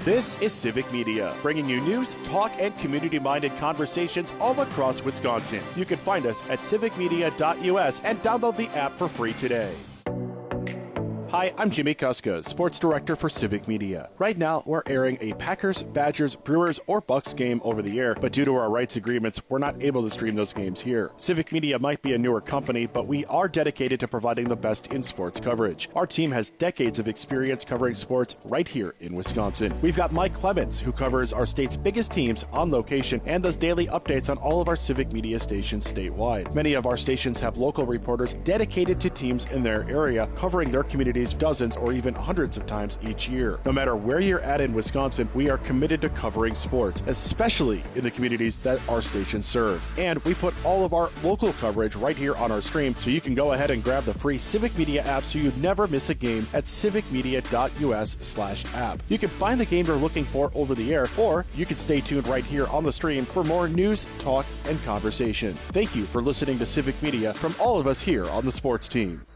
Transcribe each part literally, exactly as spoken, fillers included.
This is Civic Media, bringing you news, talk, and community-minded conversations all across Wisconsin. You can find us at civic media dot U S and download the app for free today. Hi, I'm Jimmy Kuska, Sports Director for Civic Media. Right now, we're airing a Packers, Badgers, Brewers, or Bucks game over the air, but due to our rights agreements, we're not able to stream those games here. Civic Media might be a newer company, but we are dedicated to providing the best in sports coverage. Our team has decades of experience covering sports right here in Wisconsin. We've got Mike Clemens, who covers our state's biggest teams on location and does daily updates on all of our Civic Media stations statewide. Many of our stations have local reporters dedicated to teams in their area, covering their communities dozens or even hundreds of times each year. No matter where you're at in Wisconsin, we are committed to covering sports, especially in the communities that our stations serve. And we put all of our local coverage right here on our stream, so you can go ahead and grab the free Civic Media app so you never miss a game at civic media dot U S slash app. You can find the game you're looking for over the air, or you can stay tuned right here on the stream for more news, talk, and conversation. Thank you for listening to Civic Media from all of us here on the sports team.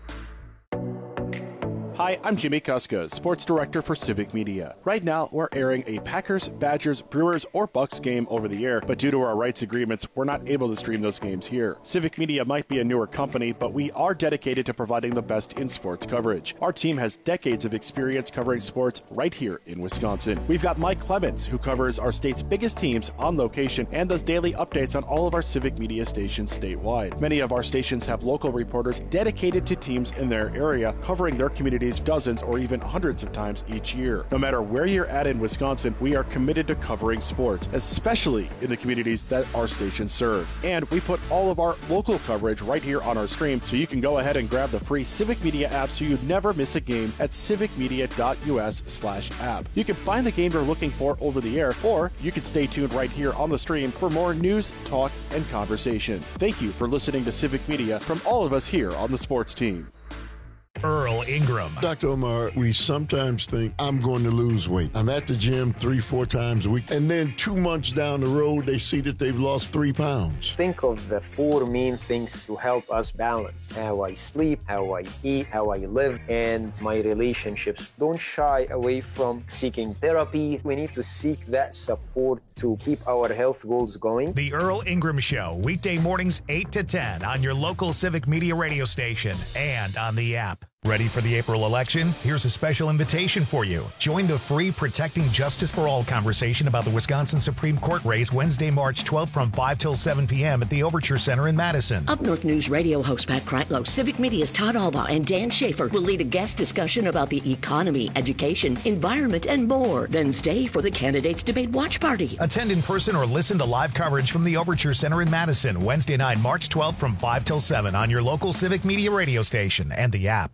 Hi, I'm Jimmy Kuska, Sports Director for Civic Media. Right now, we're airing a Packers, Badgers, Brewers, or Bucks game over the air, but due to our rights agreements, we're not able to stream those games here. Civic Media might be a newer company, but we are dedicated to providing the best in sports coverage. Our team has decades of experience covering sports right here in Wisconsin. We've got Mike Clemens, who covers our state's biggest teams on location and does daily updates on all of our Civic Media stations statewide. Many of our stations have local reporters dedicated to teams in their area, covering their communities dozens or even hundreds of times each year. No matter where you're at in Wisconsin, we are committed to covering sports, especially in the communities that our stations serve. And we put all of our local coverage right here on our stream, so you can go ahead and grab the free Civic Media app so you never miss a game at civic media dot U S slash app. You can find the game you're looking for over the air, or you can stay tuned right here on the stream for more news, talk, and conversation. Thank you for listening to Civic Media from all of us here on the sports team. Earl Ingram. Doctor Omar, we sometimes think I'm going to lose weight. I'm at the gym three, four times a week, and then two months down the road, they see that they've lost three pounds. Think of the four main things to help us balance: how I sleep, how I eat, how I live, and my relationships. Don't shy away from seeking therapy. We need to seek that support to keep our health goals going. The Earl Ingram Show, weekday mornings eight to ten on your local Civic Media radio station and on the app. Ready for the April election? Here's a special invitation for you. Join the free Protecting Justice for All conversation about the Wisconsin Supreme Court race Wednesday, March twelfth from five till seven p.m. at the Overture Center in Madison. Up North News radio host Pat Kreitlow, Civic Media's Todd Alba, and Dan Schaefer will lead a guest discussion about the economy, education, environment, and more. Then stay for the Candidates Debate Watch Party. Attend in person or listen to live coverage from the Overture Center in Madison Wednesday night, March twelfth from five till seven on your local Civic Media radio station and the app.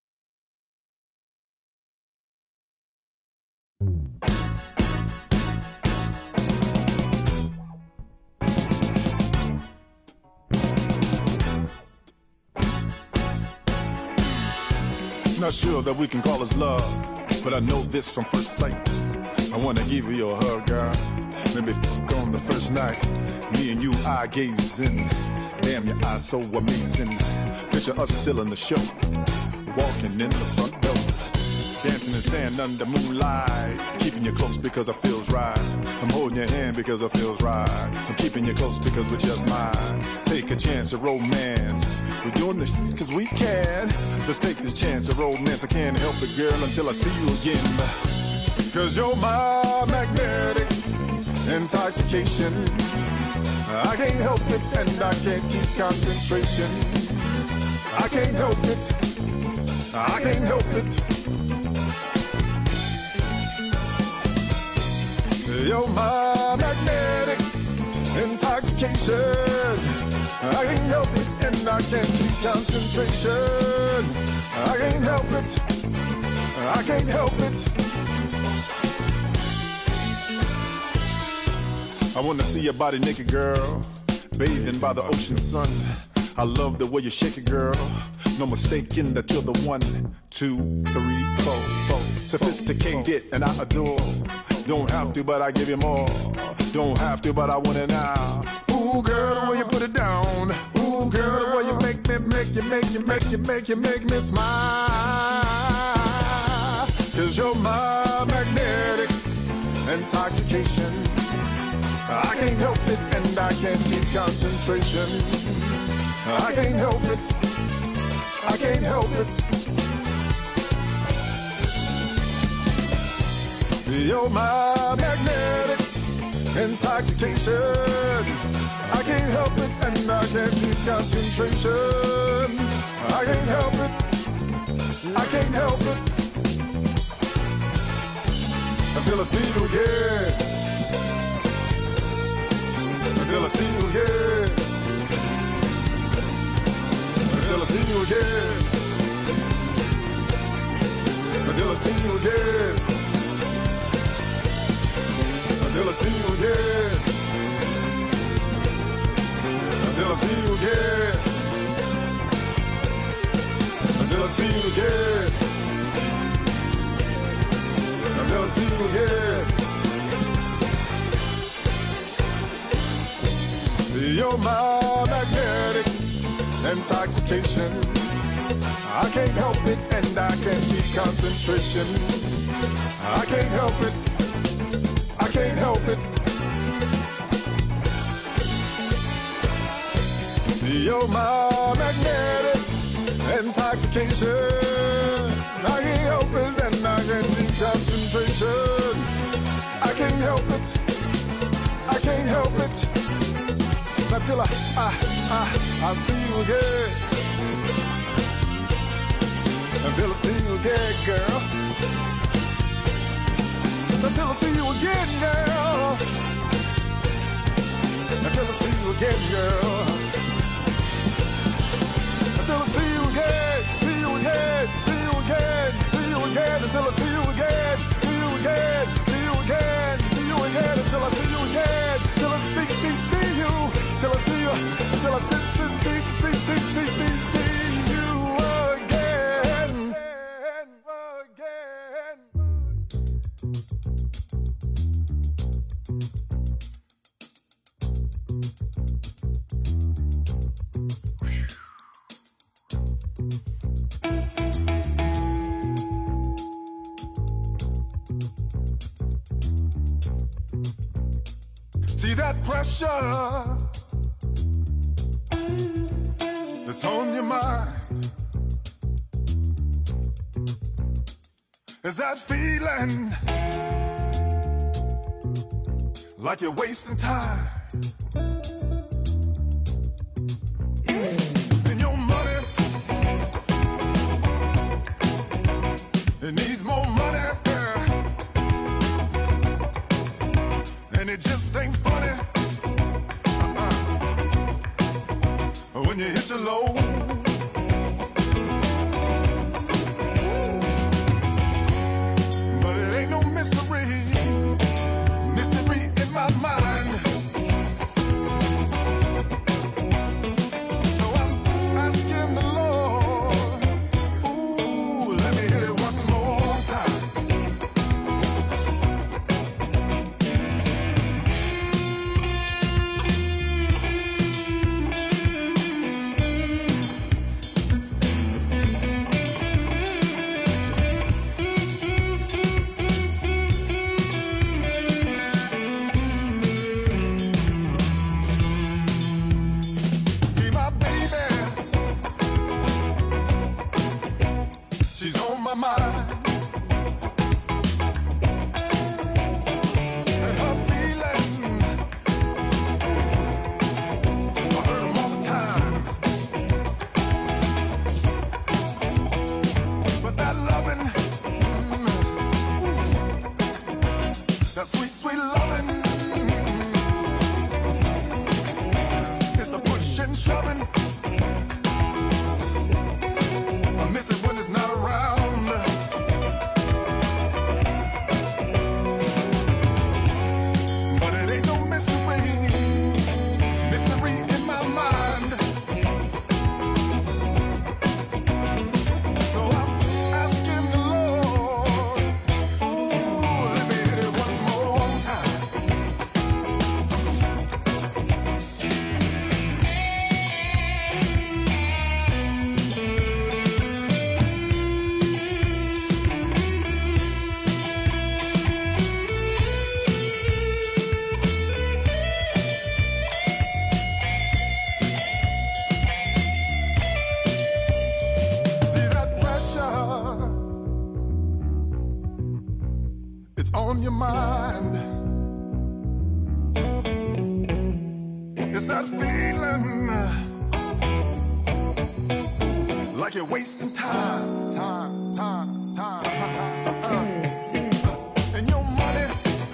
Not sure that we can call this love, but I know this from first sight. I wanna give you a hug, girl. Maybe fuck on the first night. Me and you eye gazing. Damn, your eyes so amazing. Picture us still in the show, walking in the front door, dancing in sand under moonlight. Keeping you close because it feels right. I'm holding your hand because it feels right. I'm keeping you close because we're just mine. Take a chance of romance. We're doing this because we can. Let's take this chance of romance. I can't help it, girl, until I see you again. Cause you're my magnetic intoxication. I can't help it and I can't keep concentration. I can't help it. I can't help it. You're my magnetic intoxication. I can't help it and I can't keep concentration. I can't help it. I can't help it. I wanna see your body naked, girl, bathing by the ocean sun. I love the way you shake it, girl. No mistaking that you're the one. Two, three, four, four. Sophisticated and I adore. Don't have to, but I give you more. Don't have to, but I want it now. Ooh, girl, the way you put it down. Ooh, girl, the way you make me, make you, make you, make you, make you, make me smile. Cause you're my magnetic intoxication. I can't help it and I can't keep concentration. I can't help it, I can't help it. You're my magnetic intoxication. I can't help it and I can't keep concentration. I can't help it, I can't help it. Until I see you again. Until I see you again. Until I see you again. Until I see you again. Until I see you again. Until I see you again. Until I see you again. Until I see you again. You're my magnetic intoxication. I can't help it and I can't keep concentration. I can't help it, I can't help it. You're my magnetic intoxication. I can't help it and I can't keep concentration. I can't help it, I can't help it. Not till I, I, I, I see you again. Until I see you again, girl. Until I see you again, girl. Until I see you again, girl. Until I see you again, see you again, see you again, see you again. Until I see you again, see you again, see you again, see you again. Until I see you again, till I see, see, see you. Till I see you, till I see, see, see, see, see, see, see, see you again, again. See that pressure that's on your mind? Is that feeling like you're wasting time? And your money, it needs more money, and it just ain't funny. When you hit your low, but it ain't no mystery, mystery in my mind. So I'm asking the Lord, ooh, let me hit it one more time. That sweet, sweet loving, it's the push and shoving. I miss it when it's not around. But it ain't no mystery, mystery in my mind. So I'm asking the Lord, ooh, let me hit it one more time. on your mind. It's that feeling like you're wasting time, time, time, time, time. Uh, and your money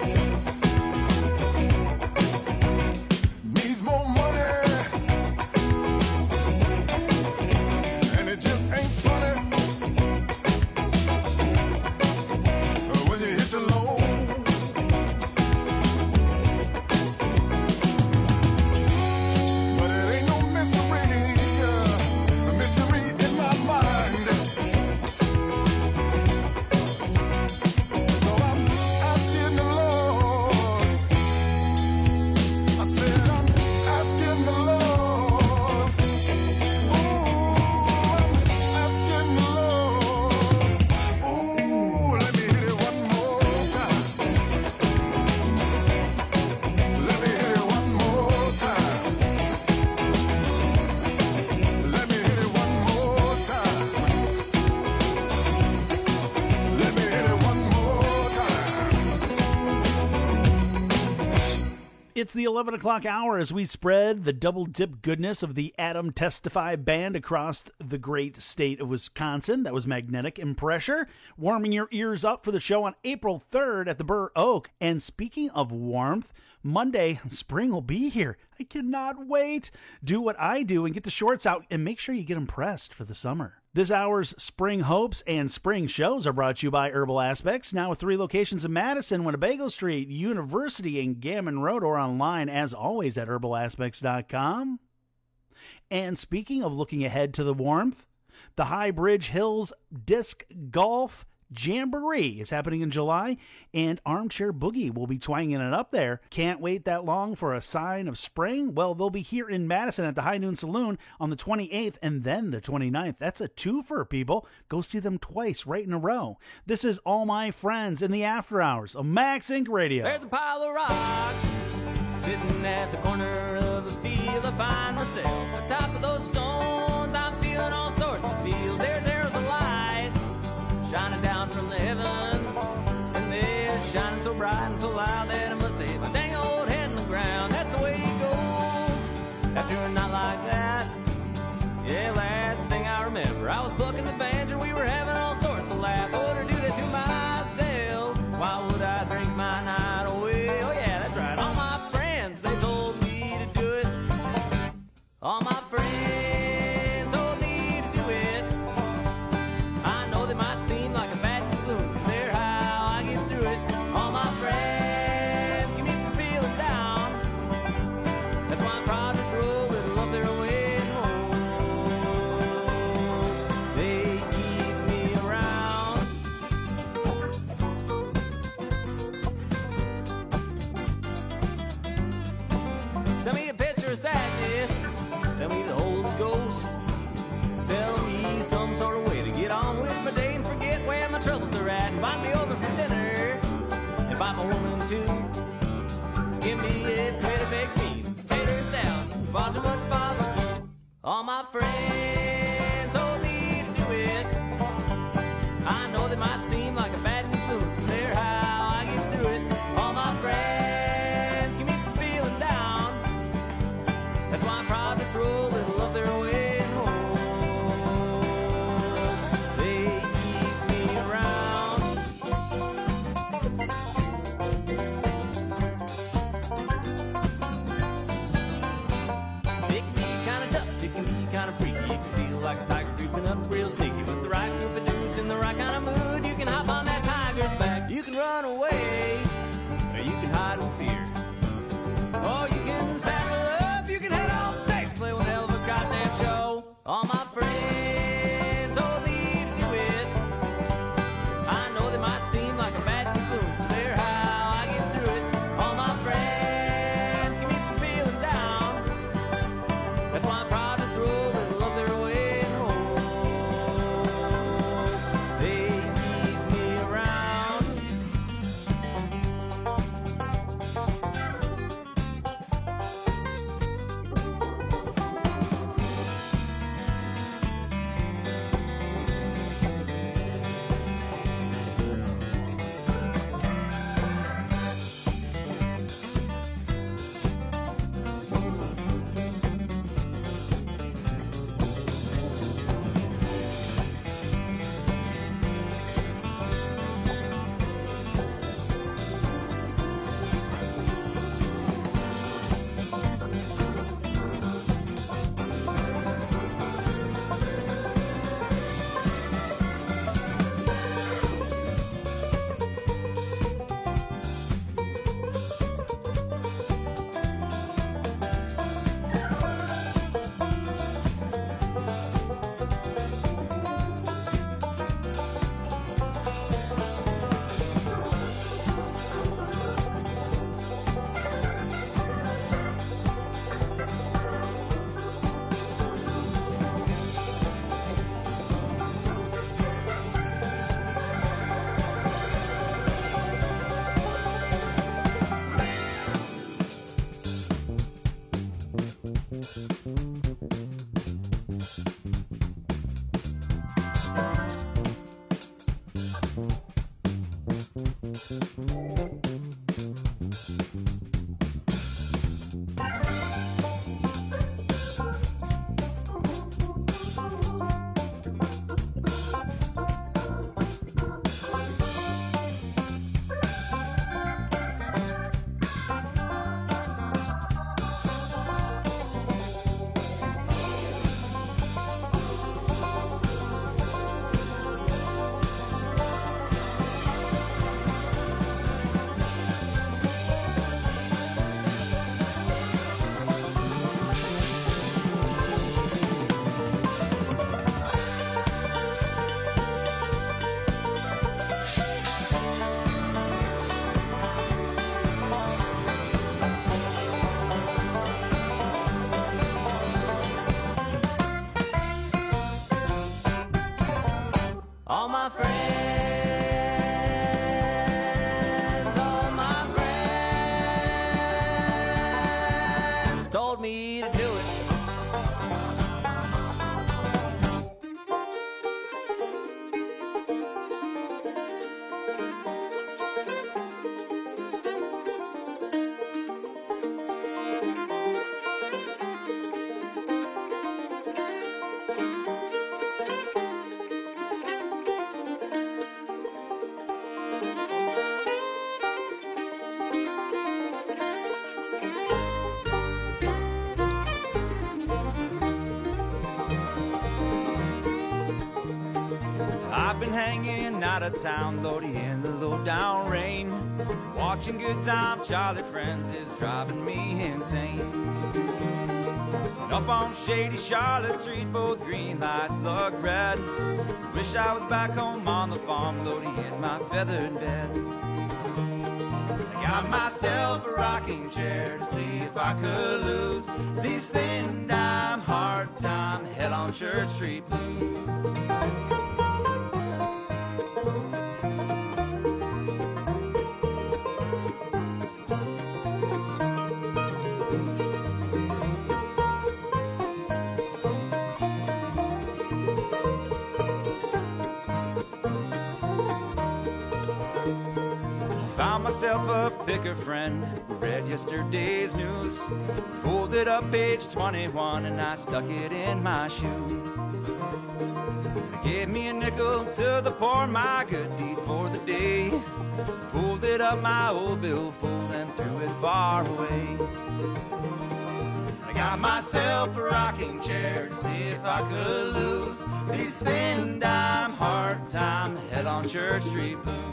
needs more money, and it just ain't funny when you hit your low. It's the eleven o'clock hour as we spread the double dip goodness of the Adam Testify Band across the great state of Wisconsin. That was Magnetic Impressure, warming your ears up for the show on April third at the Burr Oak. And speaking of warmth, Monday, spring will be here. I cannot wait. Do what I do and get the shorts out and make sure you get them pressed for the summer. This hour's Spring Hopes and Spring Shows are brought to you by Herbal Aspects, now with three locations in Madison, Winnebago Street, University, and Gammon Road, or online, as always, at herbal aspects dot com. And speaking of looking ahead to the warmth, the High Bridge Hills Disc Golf Jamboree is happening in July, and Armchair Boogie will be twanging it up there. Can't wait that long for a sign of spring? Well, they'll be here in Madison at the High Noon Saloon on the twenty-eighth and then the twenty-ninth. That's a twofer, people. Go see them twice right in a row. This is All My Friends in the After Hours of Max Inc Radio. There's a pile of rocks sitting at the corner of a field. I find myself atop of those stones. I'm feeling all sorts of feels. There's there's a light shining down from the heavens, and they're shining so bright and so loud that I must hit my dang old head in the ground. That's the way it goes after a night like that. Yeah, last thing I remember, I was plucking the banjo, we were having all sorts of laughs. I wouldn't do that to myself. Why would I drink my night away? Oh yeah, that's right. All my friends, they told me to do it. All my friends told me to do it. I know they might seem like a bad influence, but they're how I get through it. All my friends keep me from feeling down. That's why I'm proud to throw a little of their way home. They keep me around. Send me a picture of sadness. Send me the Holy Ghost. Sell me some sort of way to get on with my day and forget where my troubles are at. Invite me over for dinner. Invite my woman too. Give me a plate of baked beans, tater salad, far too much bother. All my friends told me to do it. I know they might seem like a bad influence, but they're how I get through it. All my friends keep me from feeling down. That's why I'm proud to throw a little of their way home. They keep me around. It can be kind of tough, it can be kind of freaky, it been hanging out of town, Lordy, in the low down rain. Watching Good Time Charlie Friends is driving me insane. And up on shady Charlotte Street, both green lights look red. Wish I was back home on the farm, Lordy, in my feathered bed. I got myself a rocking chair to see if I could lose these thin dime, hard time, hell on Church Street blues. Found myself a picker friend who read yesterday's news. Folded up page twenty-one and I stuck it in my shoe. They gave me a nickel to the poor, my good deed for the day. Folded up my old billfold and threw it far away. I got myself a rocking chair to see if I could lose these thin dime, hard time, hell on Church Street blues.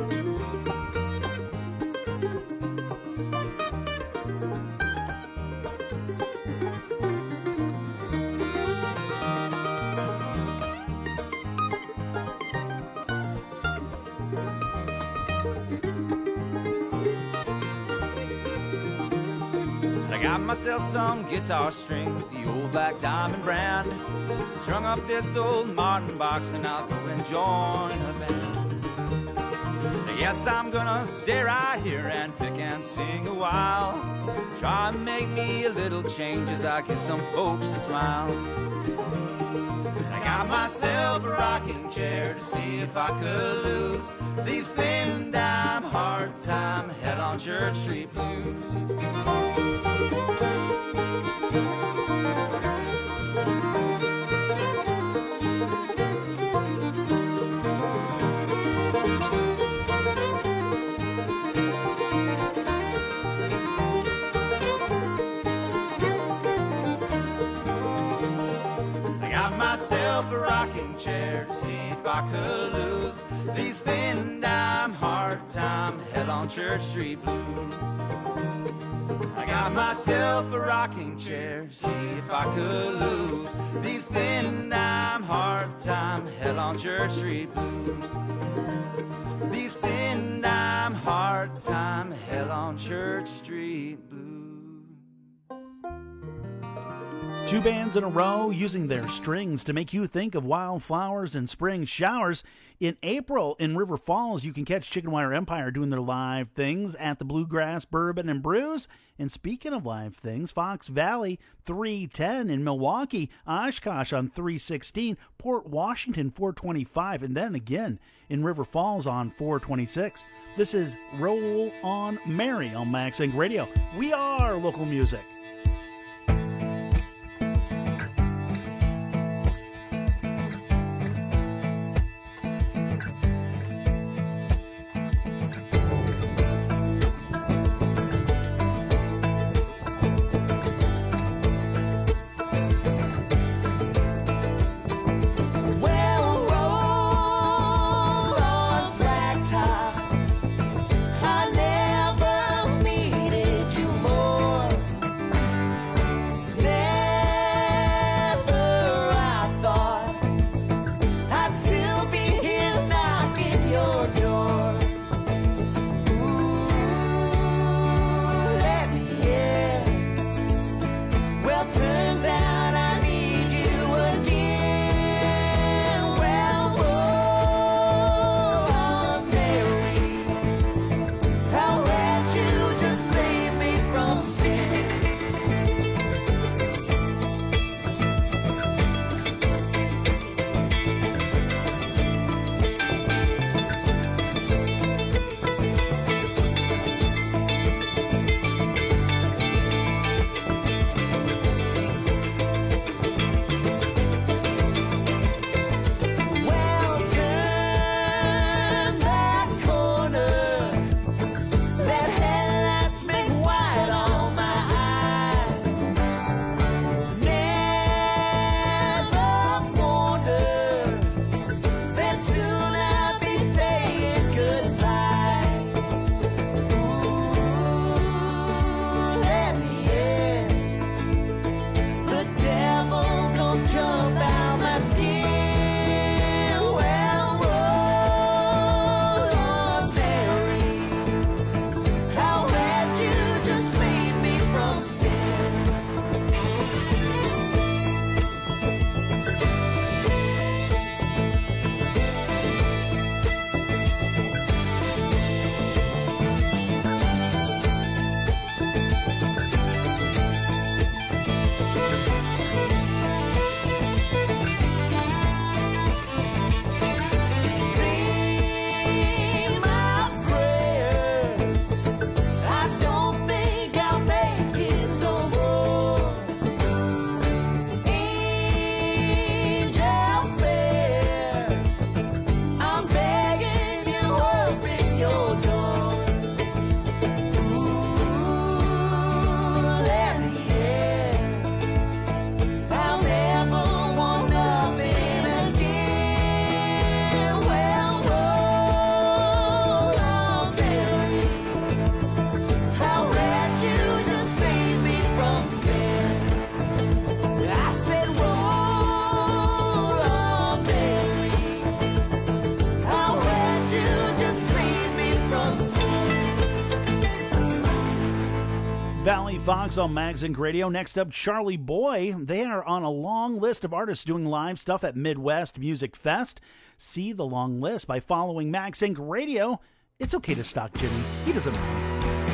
Got myself some guitar strings, the old Black Diamond brand. Strung up this old Martin box and I'll go and join a band. Yes, I'm gonna stay right here and pick and sing a while. Try and make me a little change as I get some folks to smile. I got myself a rocking chair to see if I could lose these thin dime, hard time, hell on Church Street blues. Myself a rocking chair to see if I could lose these thin dime, hard time, hell on Church Street blues. I got myself a rocking chair to see if I could lose these thin dime, hard time, hell on Church Street blues. These thin dime, hard time, hell on Church Street blues. Two bands in a row using their strings to make you think of wildflowers and spring showers. In April in River Falls, you can catch Chicken Wire Empire doing their live things at the Bluegrass Bourbon and Brews. And speaking of live things, Fox Valley three ten in Milwaukee, Oshkosh on three sixteen, Port Washington four twenty-five, and then again in River Falls on four twenty-six. This is Roll On Mary on Max Inc Radio. We are local music. I never needed you more. Valley Fox on Magzinc Radio. Next up, Charlie Boy. They are on a long list of artists doing live stuff at Midwest Music Fest. See the long list by following Magzinc Radio. It's okay to stalk Jimmy. He doesn't mind.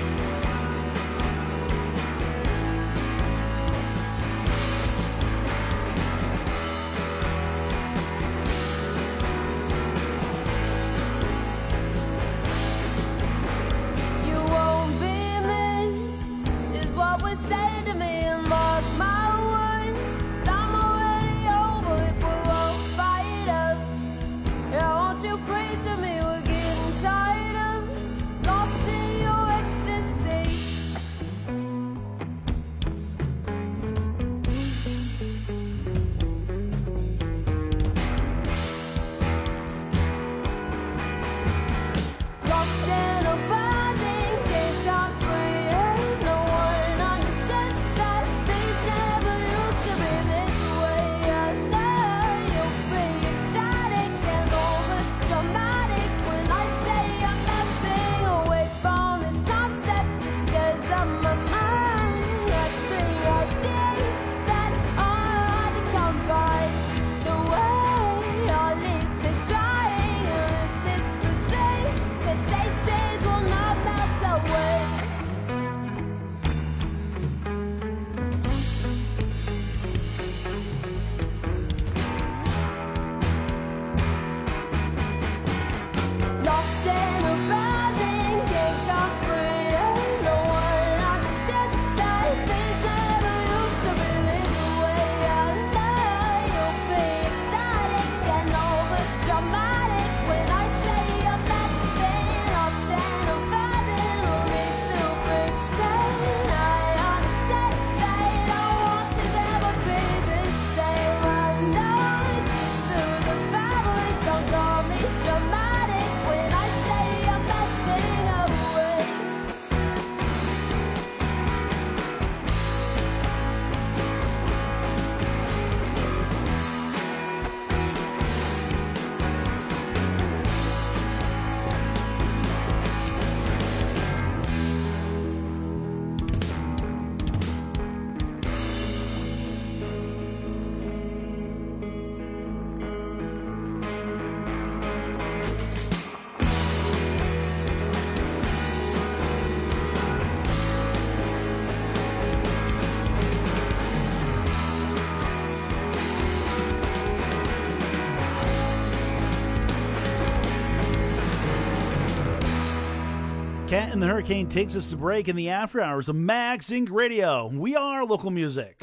Cat and the Hurricane takes us to break in the after hours of Magzinc Radio. We are local music.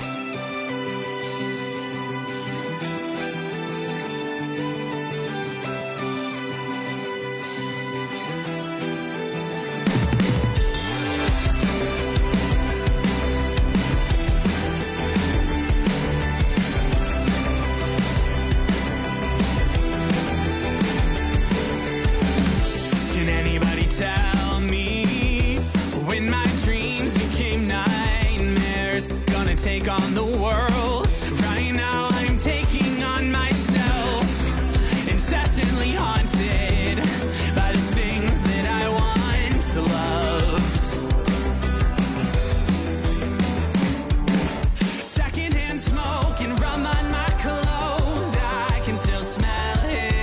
Take on the world. Right now I'm taking on myself, incessantly haunted by the things that I once loved. Secondhand smoke and rum on my clothes, I can still smell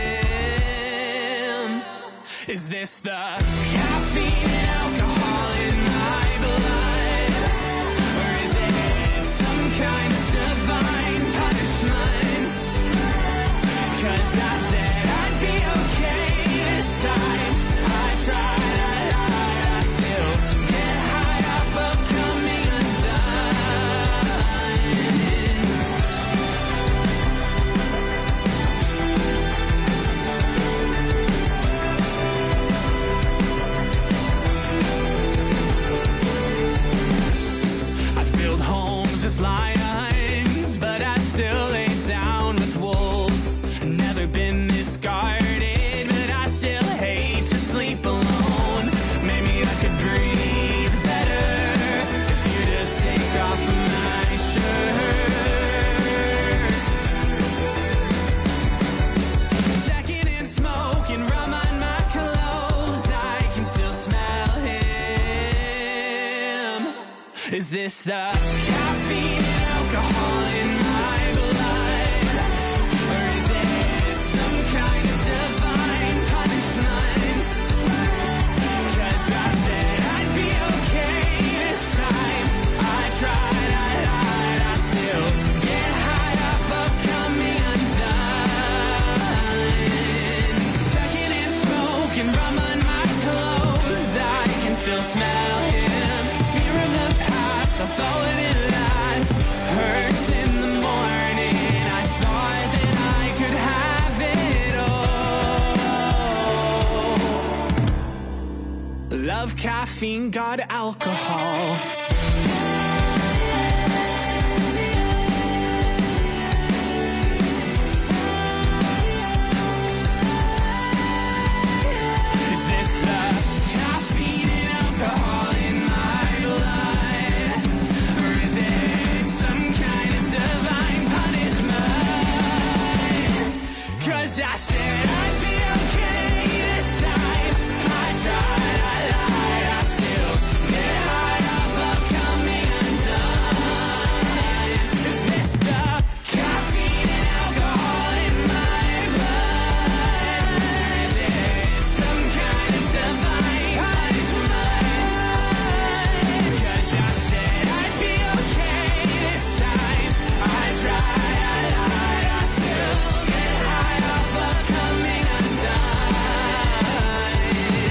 him. Is this the caffeine and alcohol in my blood? Kind of divine punishment, 'cause I said I'd be okay this time. I tried, I lied, I still get high off of coming undone. Is this the caffeine and alcohol in my blood? Or is it some kind of divine punishment? 'Cause I said I'd be okay this time. I tried, I lied, I still get high off of coming undone. Secondhand smoke and rum on my clothes, I can still smell him. Fear of the past, I thought it last. Hurts in the morning, I thought that I could have it all. Love caffeine, God alcohol. Is this the caffeine and alcohol in my blood? Or is it some kind of divine punishment? 'Cause I said I'd be okay this time. I tried, I lied, I still get high off of coming undone. Is this the caffeine and alcohol in my blood? Is it some kind of divine punishment? 'Cause I said I'd be okay this time. I tried, I lied, I still get high off of coming undone.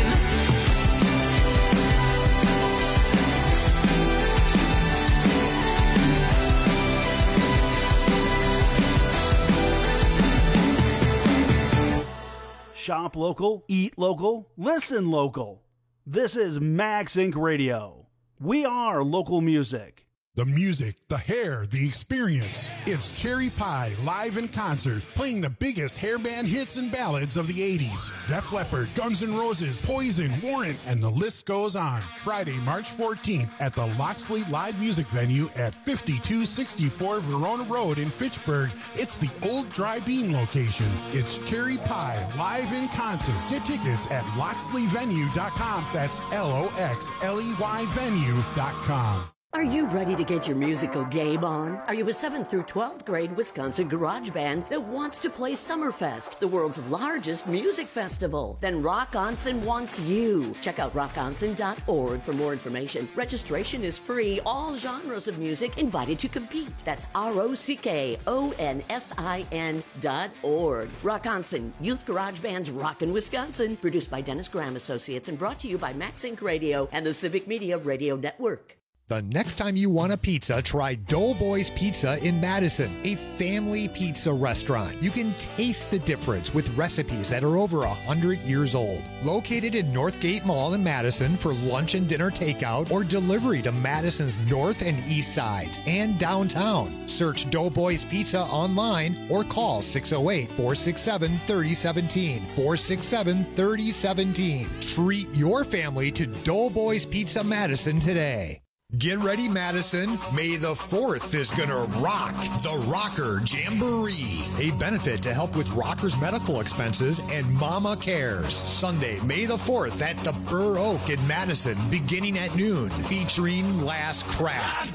Shop local, eat local, listen local. This is Max Incorporated. Radio. We are local music. The music, the hair, the experience. It's Cherry Pie live in concert, playing the biggest hairband hits and ballads of the eighties. Def Leppard, Guns N' Roses, Poison, Warrant, and the list goes on. Friday, March fourteenth at the Loxley Live Music Venue at fifty-two sixty-four Verona Road in Fitchburg. It's the old Dry Bean location. It's Cherry Pie live in concert. Get tickets at loxley venue dot com. That's L O X L E Y venue dot com. Are you ready to get your musical game on? Are you a seventh through twelfth grade Wisconsin garage band that wants to play Summerfest, the world's largest music festival? Then Rock Onsen wants you. Check out rock onsen dot org for more information. Registration is free. All genres of music invited to compete. That's R O C K O N S I N dot org. Rock Onsen, Youth Garage Band's Rockin' Wisconsin. Produced by Dennis Graham Associates and brought to you by Max Incorporated. Radio and the Civic Media Radio Network. The next time you want a pizza, try Doughboys Pizza in Madison, a family pizza restaurant. You can taste the difference with recipes that are over one hundred years old. Located in Northgate Mall in Madison for lunch and dinner takeout or delivery to Madison's north and east sides and downtown. Search Doughboys Pizza online or call six oh eight, four six seven, three oh one seven, four six seven, three oh one seven. Treat your family to Doughboys Pizza Madison today. Get ready, Madison. May the fourth is gonna rock the Rocker Jamboree, a benefit to help with rockers' medical expenses and Mama Cares. Sunday, May the fourth at the Burr Oak in Madison, beginning at noon, featuring Last Craft,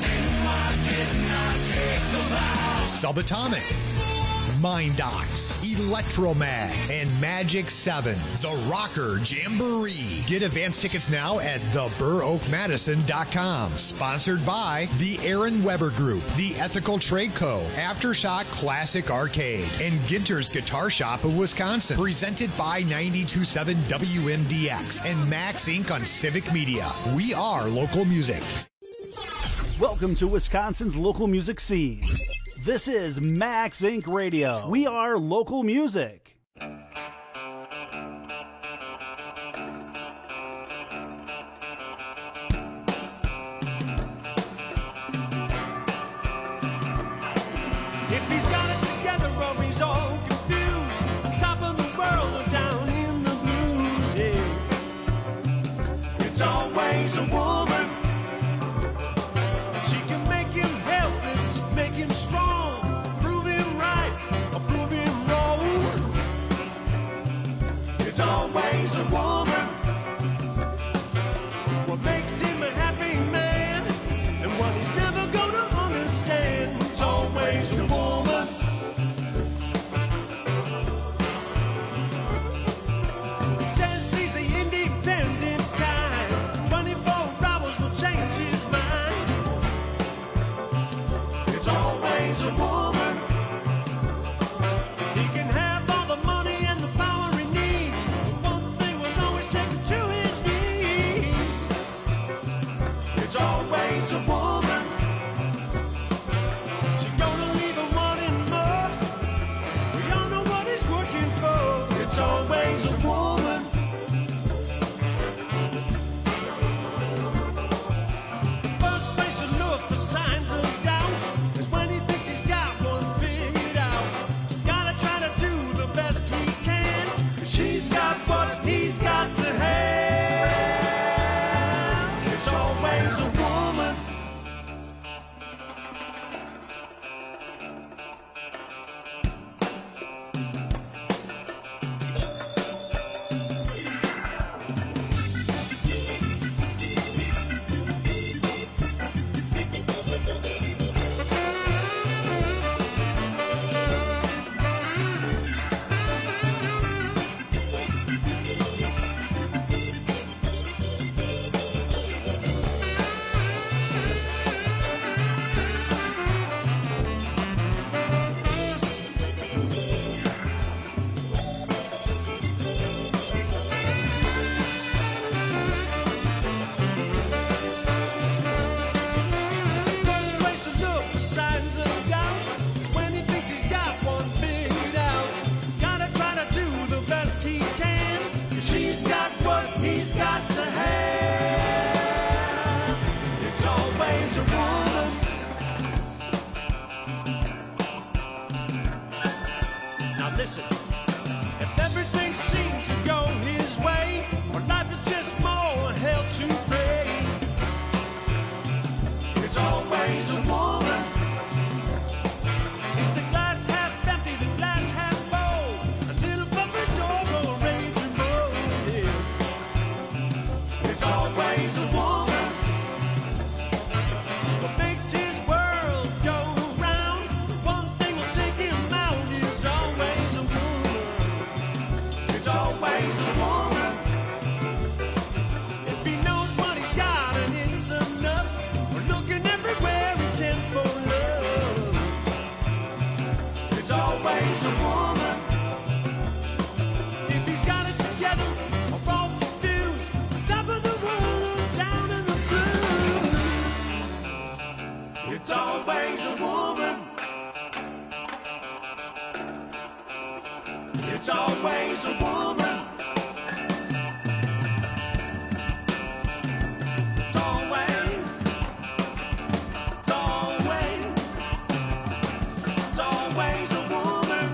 Subatomic, Mind Docs, Electromag, and Magic seven. The Rocker Jamboree. Get advance tickets now at the burr oak madison dot com. Sponsored by the Aaron Weber Group, the Ethical Trade Co., Aftershock Classic Arcade, and Ginter's Guitar Shop of Wisconsin. Presented by ninety-two point seven W M D X and Max Incorporated on Civic Media. We are local music. Welcome to Wisconsin's local music scene. This is Max Incorporated. Radio. We are local music. If he's got it together or he's all confused, top of the world or down in the blues, yeah. It's always a woman. She can make him helpless, make him strong, prove him right or prove him wrong. It's always a woman. She's gonna leave him wanting more. We all know what he's working for. It's always a woman. The first place to look for signs of doubt is when he thinks he's got one figured out. Gotta try to do the best he can, 'cause she's got what he's got to have. It's always a woman. First place to look for signs of doubt is when he thinks he's got one figured out. Gotta try to do the best he can, 'cause she's got what he's got to have. It's always a woman. Now listen, if everything seems to go his way, or life is just more hell to pay, it's always a woman. Is the glass half empty, the glass half full? A little bumper dog or a raging bull, yeah. It's always a woman. What makes his world go round, the one thing will take him out, is always a woman. It's always a woman. If he knows what he's got and it's enough, we're looking everywhere he can for love. It's always a woman. If he's got it together or all confused, top of the world or down in the blue, it's always a woman. It's always a woman. It's always, it's always, it's always a woman.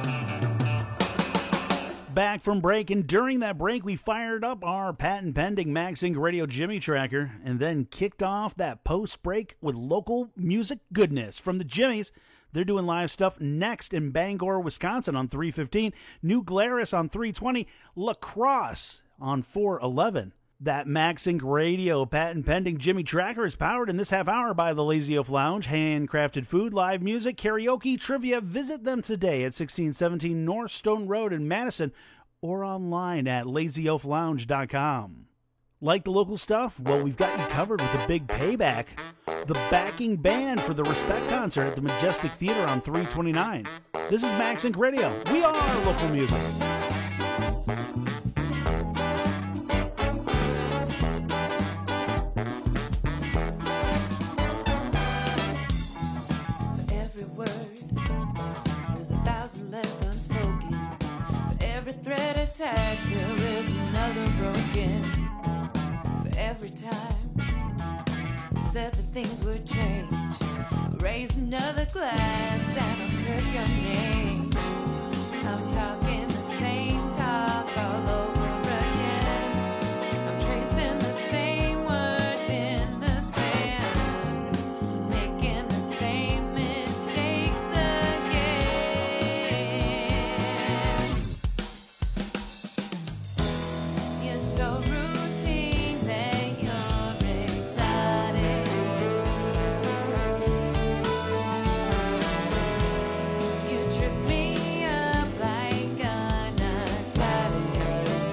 Back from break, and during that break, we fired up our patent pending MagSync Radio Jimmy Tracker and then kicked off that post break with local music goodness from the Jimmys. They're doing live stuff next in Bangor, Wisconsin on three fifteen, New Glarus on three twenty, La Crosse on four eleven. That MagSync Radio patent pending Jimmy Tracker is powered in this half hour by the Lazy Oaf Lounge, handcrafted food, live music, karaoke, trivia. Visit them today at sixteen seventeen North Stone Road in Madison or online at lazy oaf lounge dot com. Like the local stuff? Well, we've got you covered with the big payback. The backing band for the Respect concert at the Majestic Theater on three twenty-nine. This is MagSync Radio. We are local music. For every word, there's a thousand left unspoken. For every thread attached, there is another broken. For every time said that things would change, raise another glass and I'll curse your name. I'm talking the same talk all over again. I'm tracing the same words in the sand, making the same mistakes again. You're so routine that you're exotic. You trip me up like a narcotic.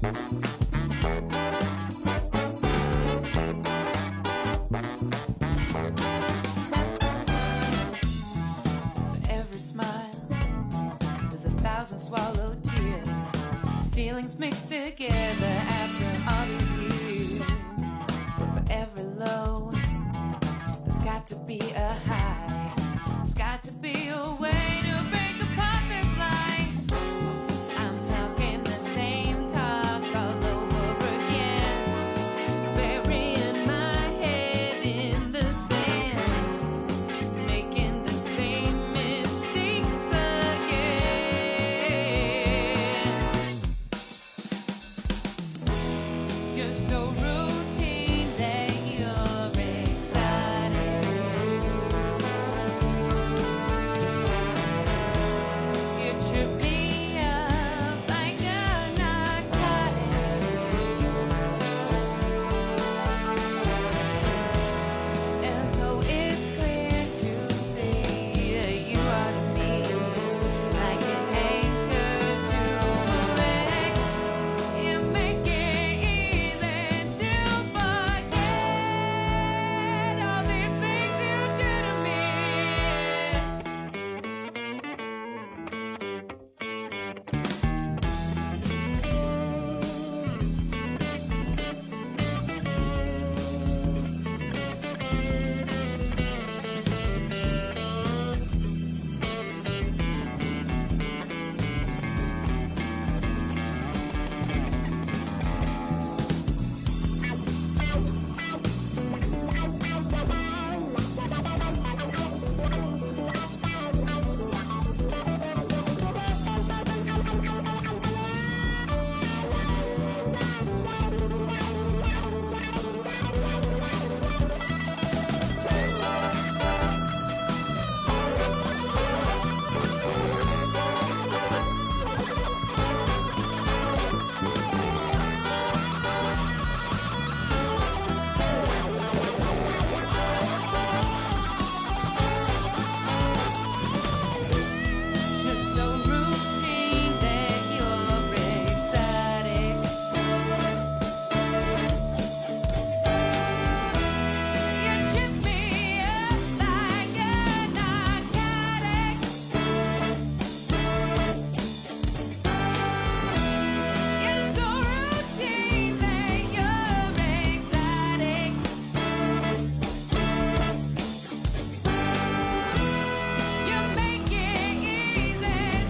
every smile, there's a thousand swallowed tears. Feelings mixed together after all these years. But for every low, there's got to be a high. There's got to be a way to break apart this lie. I'm talking the same talk all over again, burying my head in the sand, making the same mistakes again. You're so routine that you're exotic. You trip me up like a narcotic. And though it's clear to see, you are to me like an anchor to a wreck. You make it easy to forget all these things you do to me. You're so routine that you're exotic. You trip me up like a narcotic. You're so routine that you're exotic. You make it easy to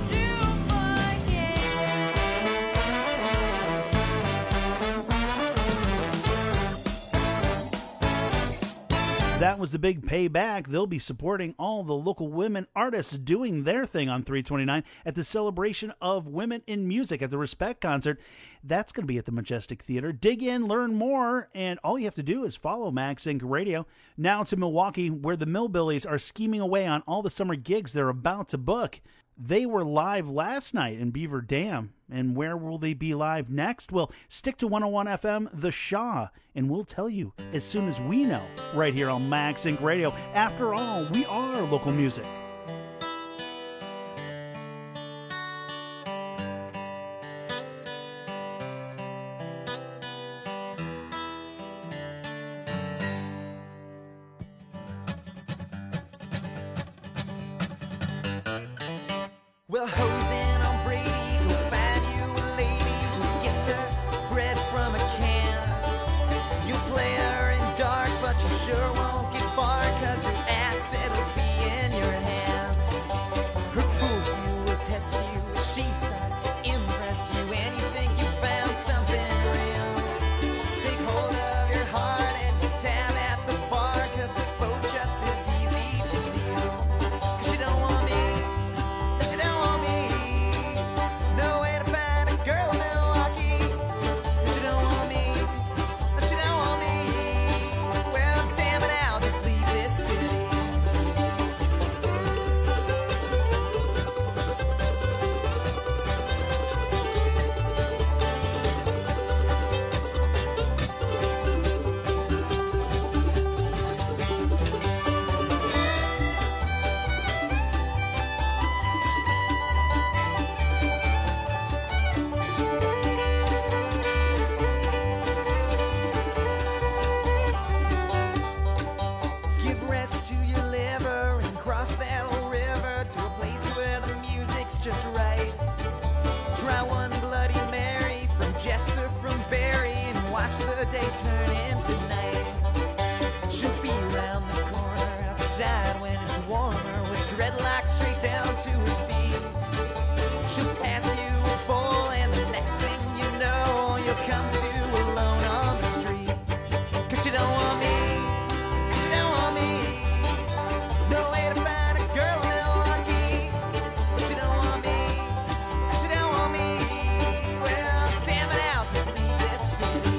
That was the big payback. They'll be supporting all the local women artists doing their thing on three twenty-nine at the celebration of women in music at the Respect concert. That's going to be at the Majestic Theater. Dig in, learn more, and all you have to do is follow Max Inc Radio. Now to Milwaukee, where the Millbillies are scheming away on all the summer gigs they're about to book. They were live last night in Beaver Dam. And where will they be live next? Well, stick to one oh one F M, The Shaw, and we'll tell you as soon as we know right here on Max Inc Radio. After all, we are local music. Well, hosing on Brady, go find you a lady who gets her bread from a can. You'll play her in darts, but you sure won't get far, cause her ass, it'll be in your hand. Her pool view will test you as she starts to impress you, and you think you found something real. Take hold of your heart and tap at the bar, cause they're both just as easy to steal. Cause she don't want me, she don't want me. Jester from Barry and watch the day turn into night. She'll be around the corner outside when it's warmer with dreadlocks straight down to her feet. She'll pass you a bowl and the next thing you know you'll come to alone on the street. Cause she don't want me, she don't want me. No way to find a girl in Milwaukee. She don't want me, she don't want me. Well, damn it, I'll just leave this city.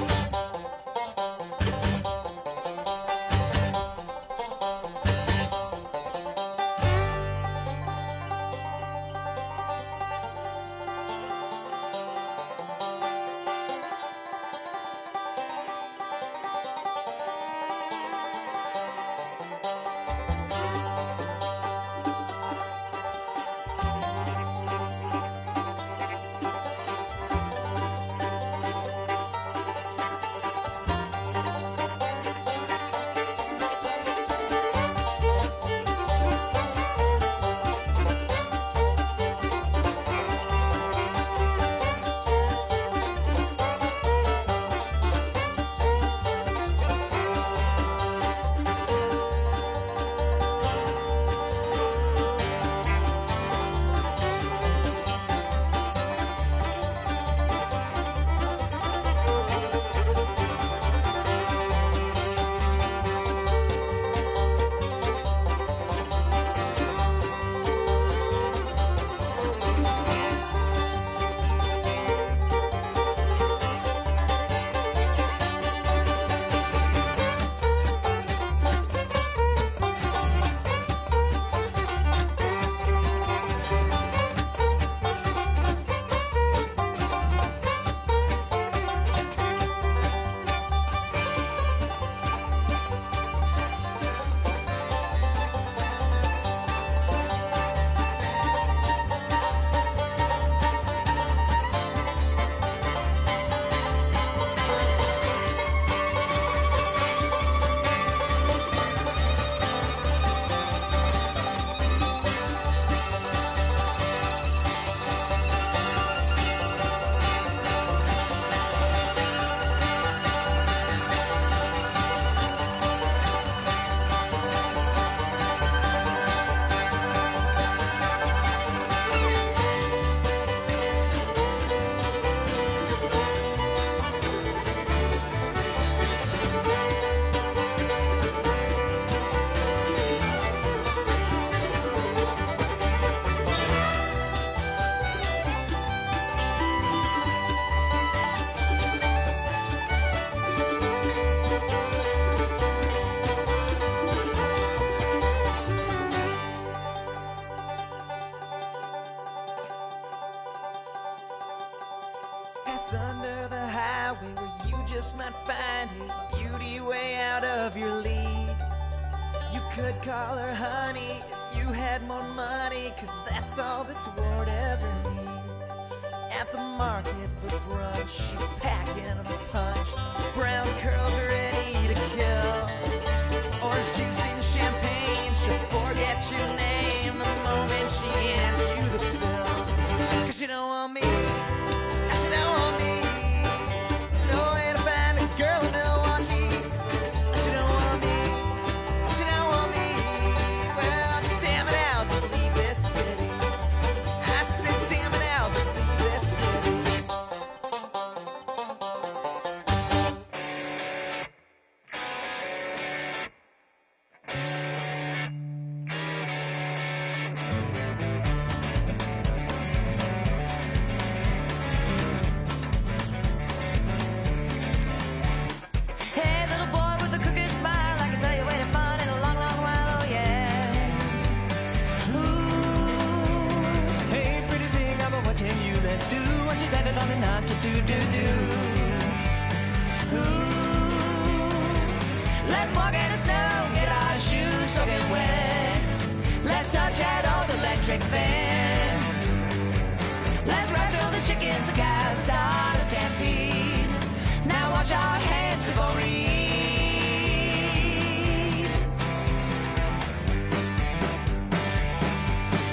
Pass under the highway where you just might find a beauty way out of your league. You could call her honey if you had more money, cause that's all this world ever needs. At the market for brunch, she's packing a punch. Brown curls are ready to kill. Orange juice and champagne, she'll forget your name the moment she hands you the bill. Cause she don't want me, she don't want me. No way to find a girl in Milwaukee. She don't want me, she don't want me. Well, damn it, I'll just leave this city. I said, damn it, I'll just leave this city. Hey, little boy with a crooked smile, I can tell you waiting fun in a long, long while, oh yeah. Ooh, hey, pretty thing, I've been watching you. Let's do what you got it on and not to do, do, do. Ooh, let's walk in the snow, get our shoes soaking wet. Let's touch that old electric fence. Let's wrestle the chickens, cows, start a stampede. Now wash our hands before we eat.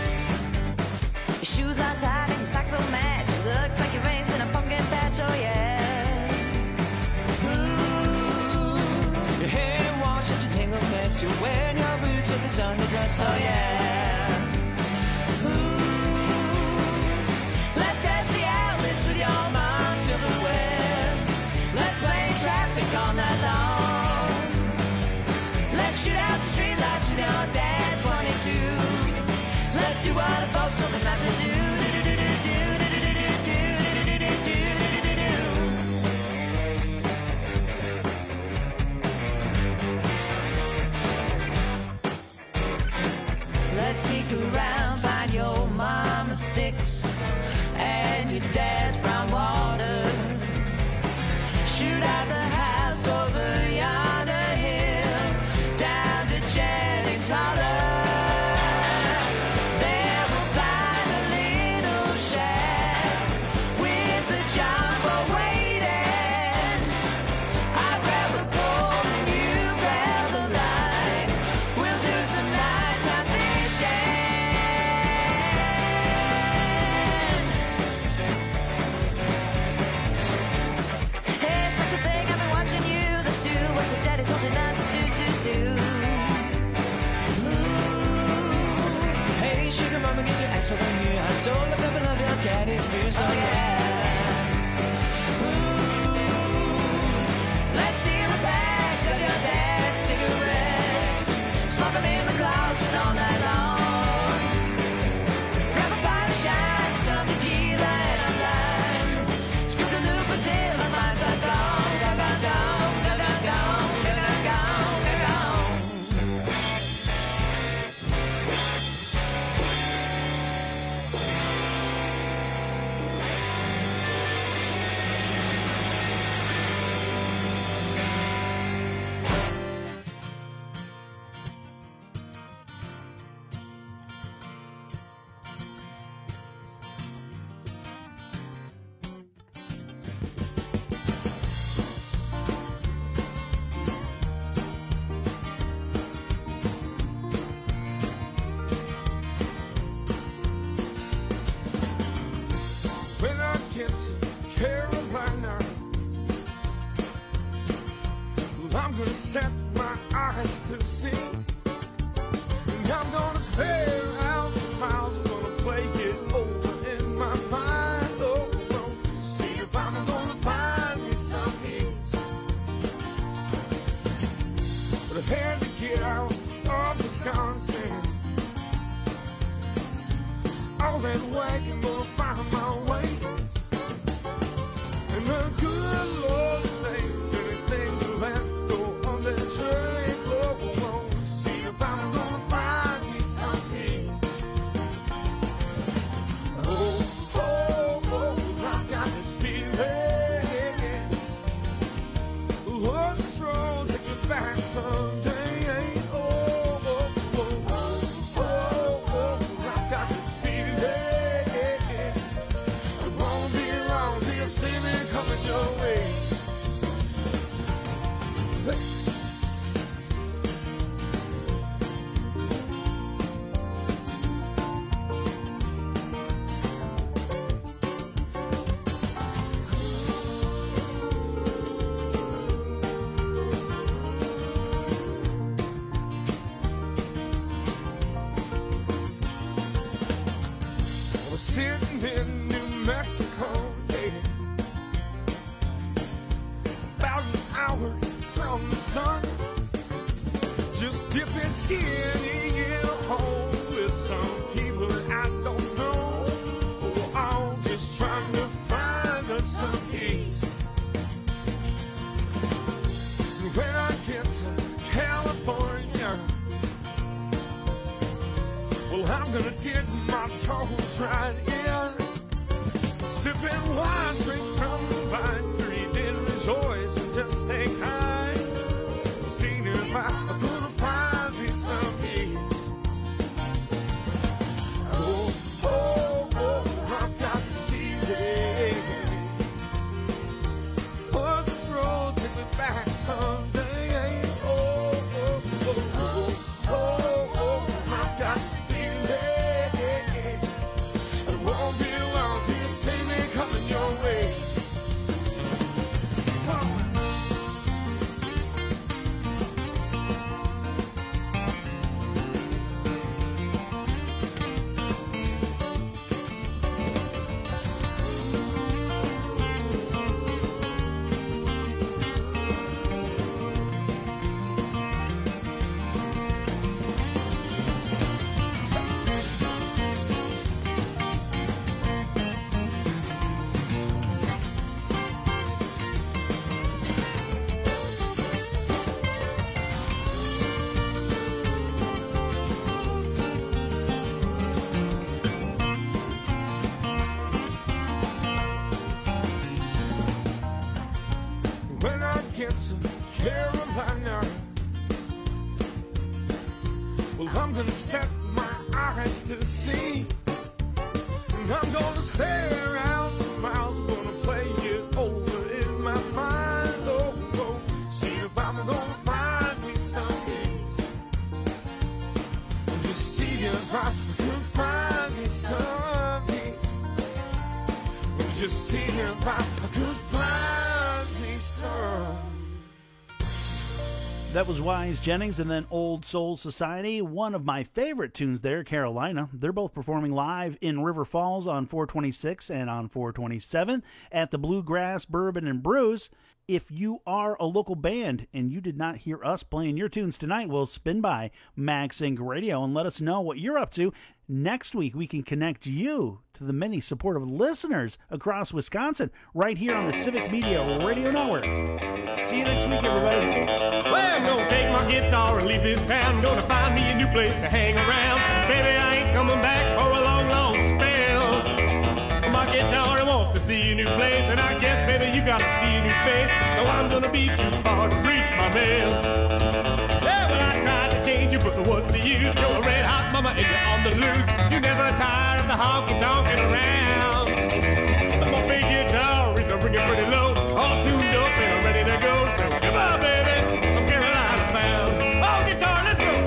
Your shoes are tied and your socks are matched. Looks like you're racing a pumpkin patch, oh yeah. dress. You're wearing your boots with this underdress, oh yeah. Ooh, let's dance the outlets with your mom's silverware. Let's play traffic all night long. Let's shoot out the streetlights with your dad's twenty-two. Let's do what the folks told us not to do. Let's sneak around, find your mama's sticks and your dad's brown water. Shoot out the house over yonder hill, down to Jennings Holler. There we'll find a little shack with a jumbo waiting. I grab the pole and you grab the line. We'll do some nighttime fishing. Hey, that's the thing, I've been watching you. Let's do what your daddy told you not to do, do, do. Ooh. Hey, sugar mama, get your ass over here. I stole a couple of your daddy's beers, oh yeah. Ooh. Let's steal a pack of your dad's cigarettes. Smoke them in the closet all night long. Grab a pint of shine, some tequila and a lime. Scoop the loop until the lights are gone. Gone, gone, gone, gone, gone, gone, gone, gone, gone, gone. When I get to Carolina, well, I'm gonna set my eyes to the sea. And I'm gonna stare out for miles. I'm gonna play it over in my mind. Oh, oh, see if I'm gonna find me some peace. But I had to get out of Wisconsin. All that wagon gonna find my way. And the good Lord thinks anything will let go on that train. Oh, oh, oh, see if I'm gonna find me some peace. Oh, oh, oh, I've got this feeling. Oh, this road take me back someday. Oh, oh, oh, oh, oh, oh, I've got this feeling. It won't be long till you see me coming your way. I was sitting in New Mexico, yeah, about an hour from the sun, just dipping skin in a hole with some people I don't know. Oh, I'm just trying to find us some peace. When I get to California, well, I'm gonna dip my toes right in, sipping wine straight from the vine, breathing rejoice and just stay kind. Seeing if I'm gonna find me some peace. Oh, oh, oh, I've got this feeling. Oh, this road take me back someday. Oh, oh, oh, oh, oh, oh, I've got this feeling. It won't be long till you see me coming your way. Come on. to Carolina. Well, I'm gonna set my eyes to the sea, and I'm gonna stare out for miles. I'm gonna play it over in my mind. Oh, oh, see if I'm gonna find me some peace. Just see if I can find me some peace. Just see if I could find me some. That was Wise Jennings and then Old Soul Society. One of my favorite tunes there, Carolina. They're both performing live in River Falls on four twenty-six and on four twenty-seven at the Bluegrass Bourbon and Brews. If you are a local band and you did not hear us playing your tunes tonight, we'll spin by MagSync Radio and let us know what you're up to. Next week, we can connect you to the many supportive listeners across Wisconsin right here on the Civic Media Radio Network. See you next week, everybody. Well, I'm gonna take my guitar and leave this town. Gonna find me a new place to hang around. Baby, I ain't coming back for a long, long spell. My guitar wants to see a new place, and I guess, baby, you gotta see a new face. So I'm gonna be too far to reach my bell. Yeah, well, I tried to change you, but what's the use? You're a red hot mama and you're on the loose. You never tired of the honky tonkin' around. My big guitar is a ringing pretty low, all tuned up and I'm ready to go. So goodbye, baby, I'm Carolina bound. Oh, guitar, let's go.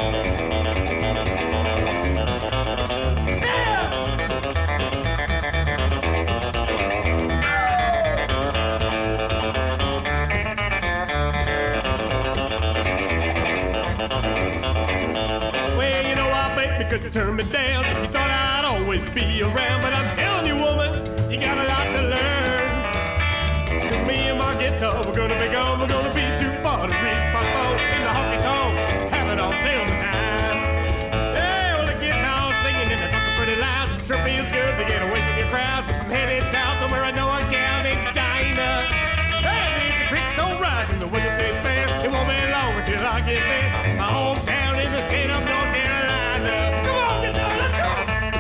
Well, you know I baked because you turned me down. You thought I'd always be around, but I'm telling you, woman, you got a lot to learn. 'Cause me and my guitar, we're gonna be gone. We're gonna be too far to reach my phone. In the honky tonks, have it all sale the time. Yeah, well, the guitar's singing and they're talking pretty loud. Sure feels good to get away from your crowd. I'm headed south to where I know a gal named Dinah. Hey, if the creeks don't rise and the weather stays fair, it won't be long until I get there. My hometown in the state of North Carolina. Come on, guitar, let's go!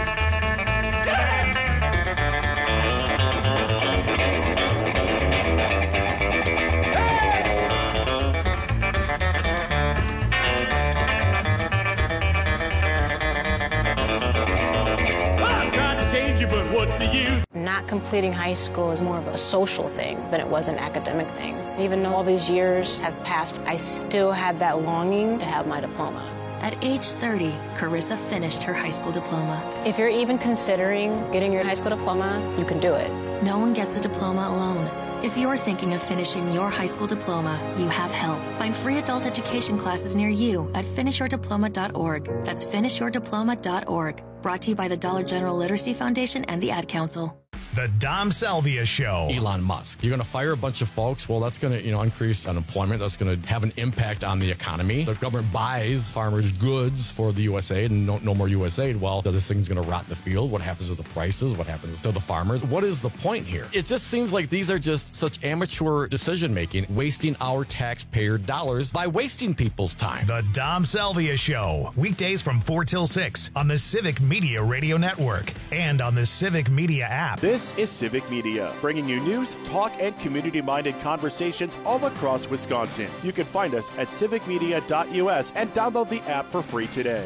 I tried to change you, but what's the use? Not completing high school is more of a social thing than it was an academic thing. Even though all these years have passed, I still had that longing to have my diploma. At age thirty, Carissa finished her high school diploma. If you're even considering getting your high school diploma, you can do it. No one gets a diploma alone. If you're thinking of finishing your high school diploma, you have help. Find free adult education classes near you at finish your diploma dot org. That's finish your diploma dot org. Brought to you by the Dollar General Literacy Foundation and the Ad Council. The Dom Salvia Show. Elon Musk. You're going to fire a bunch of folks. Well, that's going to, you know, increase unemployment. That's going to have an impact on the economy. The government buys farmers' goods for the U S A and no, no more U S aid. Well, this thing's going to rot in the field. What happens to the prices? What happens to the farmers? What is the point here? It just seems like these are just such amateur decision making, wasting our taxpayer dollars by wasting people's time. The Dom Salvia Show. Weekdays from four till six on the Civic Media Radio Network and on the Civic Media app. This is Civic Media, bringing you news, talk, and community-minded conversations all across Wisconsin. You can find us at civic media dot U S and download the app for free today.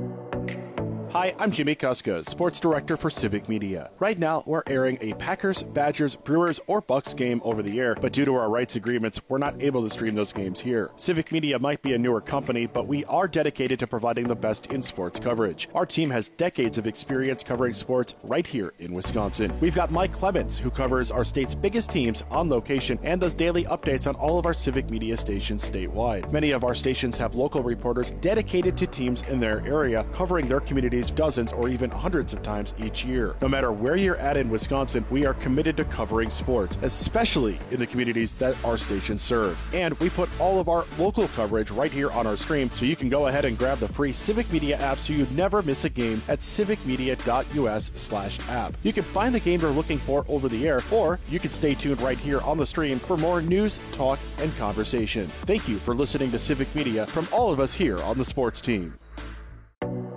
Hi, I'm Jimmy Kuska, Sports Director for Civic Media. Right now, we're airing a Packers, Badgers, Brewers, or Bucks game over the air, but due to our rights agreements, we're not able to stream those games here. Civic Media might be a newer company, but we are dedicated to providing the best in sports coverage. Our team has decades of experience covering sports right here in Wisconsin. We've got Mike Clemens, who covers our state's biggest teams on location and does daily updates on all of our Civic Media stations statewide. Many of our stations have local reporters dedicated to teams in their area, covering their communities dozens or even hundreds of times each year. No matter where you're at in Wisconsin, we are committed to covering sports, especially in the communities that our stations serve. And we put all of our local coverage right here on our stream, so you can go ahead and grab the free Civic Media app so you never miss a game at civic media dot U S slash app. You can find the game you're looking for over the air, or you can stay tuned right here on the stream for more news, talk, and conversation. Thank you for listening to Civic Media from all of us here on the sports team.